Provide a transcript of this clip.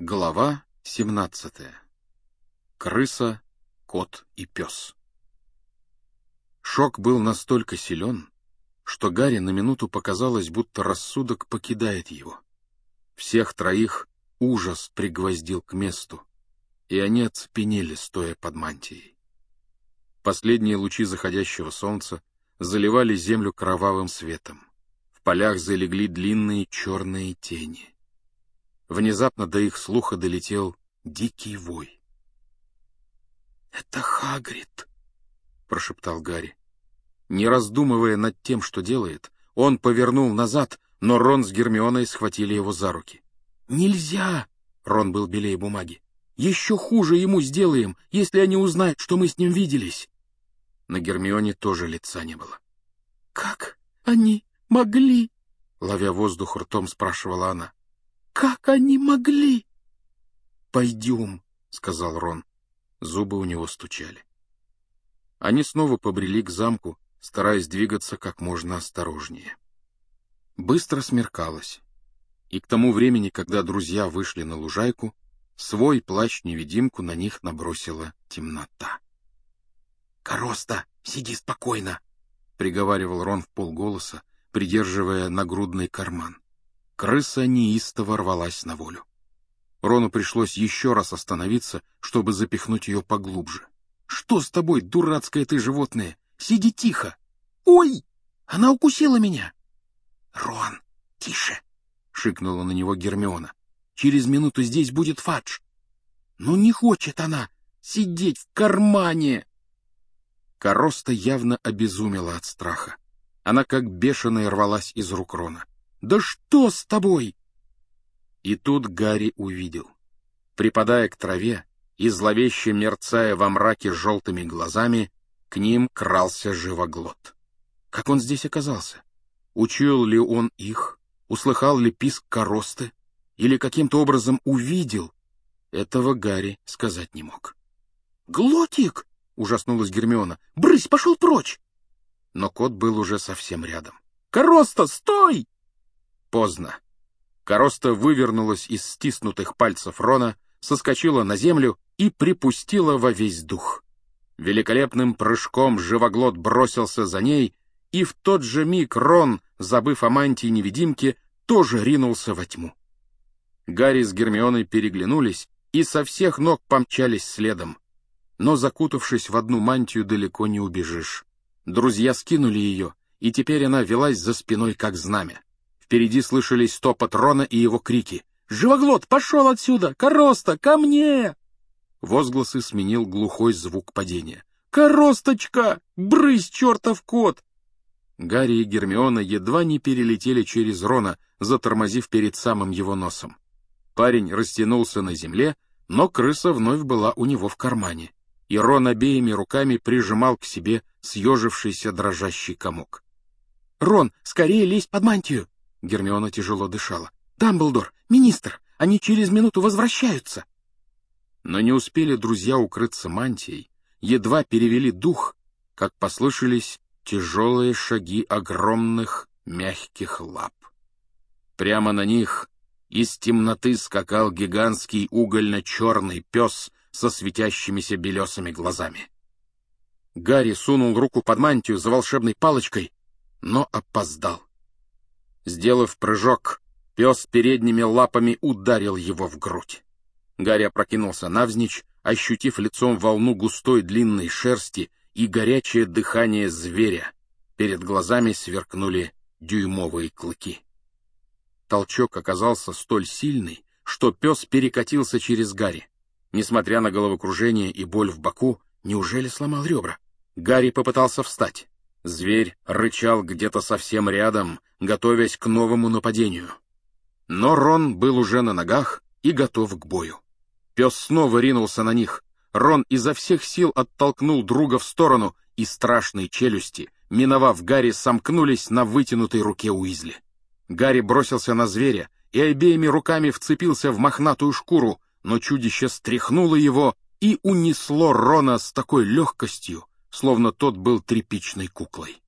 Глава 17. Крыса, кот и пес. Шок был настолько силен, что Гарри на минуту показалось, будто рассудок покидает его. Всех троих ужас пригвоздил к месту, и они оцепенели, стоя под мантией. Последние лучи заходящего солнца заливали землю кровавым светом. В полях залегли длинные черные тени. Внезапно до их слуха долетел дикий вой. «Это Хагрид!» — прошептал Гарри. Не раздумывая над тем, что делает, он повернул назад, но Рон с Гермионой схватили его за руки. «Нельзя!» — Рон был белее бумаги. «Еще хуже ему сделаем, если они узнают, что мы с ним виделись!» На Гермионе тоже лица не было. «Как они могли?» — ловя воздух ртом, спрашивала она. «Как они могли?» «Пойдем», — сказал Рон. Зубы у него стучали. Они снова побрели к замку, стараясь двигаться как можно осторожнее. Быстро смеркалось, и к тому времени, когда друзья вышли на лужайку, свой плащ-невидимку на них набросила темнота. «Короста, сиди спокойно», — приговаривал Рон вполголоса, придерживая нагрудный карман. Крыса неистово рвалась на волю. Рону пришлось еще раз остановиться, чтобы запихнуть ее поглубже. «Что с тобой, дурацкое ты животное? Сиди тихо!» «Ой! Она укусила меня!» «Рон, тише!» — шикнула на него Гермиона. «Через минуту здесь будет Фадж!» «Ну не хочет она сидеть в кармане!» Короста явно обезумела от страха. Она как бешеная рвалась из рук Рона. «Да что с тобой?» И тут Гарри увидел. Припадая к траве и зловеще мерцая во мраке желтыми глазами, к ним крался живоглот. Как он здесь оказался? Учуял ли он их? Услыхал ли писк коросты? Или каким-то образом увидел? Этого Гарри сказать не мог. «Глотик!» — ужаснулась Гермиона. «Брысь, пошел прочь!» Но кот был уже совсем рядом. «Короста, стой!» Поздно. Короста вывернулась из стиснутых пальцев Рона, соскочила на землю и припустила во весь дух. Великолепным прыжком живоглот бросился за ней, и в тот же миг Рон, забыв о мантии-невидимке, тоже ринулся во тьму. Гарри с Гермионой переглянулись и со всех ног помчались следом. Но, закутавшись в одну мантию, далеко не убежишь. Друзья скинули ее, и теперь она велась за спиной, как знамя. Впереди слышались топот Рона и его крики. «Живоглот, пошел отсюда! Короста, ко мне!» Возгласы сменил глухой звук падения. «Коросточка! Брысь, чертов кот!» Гарри и Гермиона едва не перелетели через Рона, затормозив перед самым его носом. Парень растянулся на земле, но крыса вновь была у него в кармане, и Рон обеими руками прижимал к себе съежившийся дрожащий комок. «Рон, скорее лезь под мантию!» Гермиона тяжело дышала. «Дамблдор, министр, они через минуту возвращаются!» Но не успели друзья укрыться мантией, едва перевели дух, как послышались тяжелые шаги огромных мягких лап. Прямо на них из темноты скакал гигантский угольно-черный пес со светящимися белесыми глазами. Гарри сунул руку под мантию за волшебной палочкой, но опоздал. Сделав прыжок, пес передними лапами ударил его в грудь. Гарри опрокинулся навзничь, ощутив лицом волну густой длинной шерсти и горячее дыхание зверя. Перед глазами сверкнули дюймовые клыки. Толчок оказался столь сильный, что пес перекатился через Гарри. Несмотря на головокружение и боль в боку, неужели сломал ребра? Гарри попытался встать. Зверь рычал где-то совсем рядом, готовясь к новому нападению. Но Рон был уже на ногах и готов к бою. Пес снова ринулся на них. Рон изо всех сил оттолкнул друга в сторону, и страшные челюсти, миновав Гарри, сомкнулись на вытянутой руке Уизли. Гарри бросился на зверя и обеими руками вцепился в мохнатую шкуру, но чудище стряхнуло его и унесло Рона с такой легкостью, словно тот был тряпичной куклой.